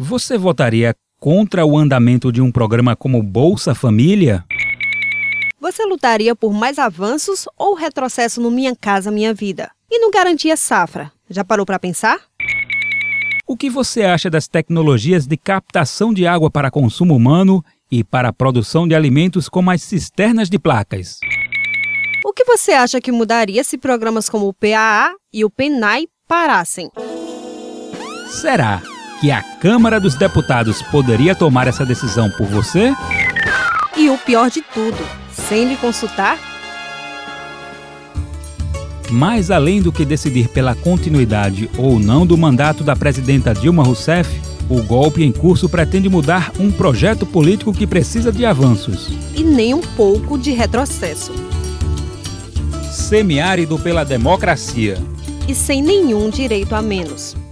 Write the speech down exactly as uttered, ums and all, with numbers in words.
Você votaria contra o andamento de um programa como Bolsa Família? Você lutaria por mais avanços ou retrocesso no Minha Casa Minha Vida? E no Garantia Safra? Já parou para pensar? O que você acha das tecnologias de captação de água para consumo humano e para a produção de alimentos como as cisternas de placas? O que você acha que mudaria se programas como o P A A e o PENAI parassem? Será que a Câmara dos Deputados poderia tomar essa decisão por você? E o pior de tudo, sem lhe consultar? Mas além do que decidir pela continuidade ou não do mandato da presidenta Dilma Rousseff, o golpe em curso pretende mudar um projeto político que precisa de avanços. E nem um pouco de retrocesso. Semiárido pela democracia. E sem nenhum direito a menos.